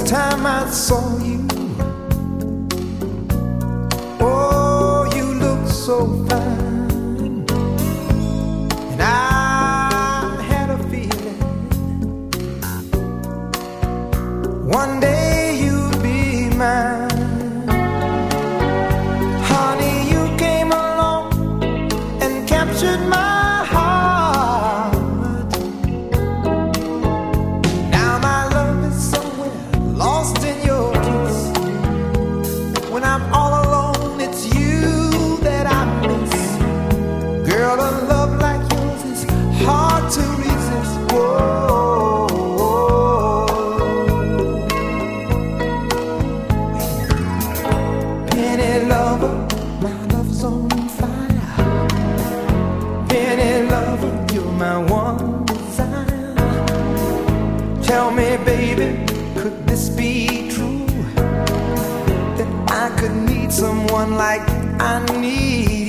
time I saw you, oh, you look so fine, and I had a feeling one day you'd be mine. Honey, you came along and captured my heart. Now my love is somewhere lost in your kiss. When I'm all alone, it's you that I miss. Girl, a love like yours is hard to resist. Whoa, penny lover, my love's on fire. Penny lover, you're my one desire. Tell me, baby, could this be true? That I could need someone like I need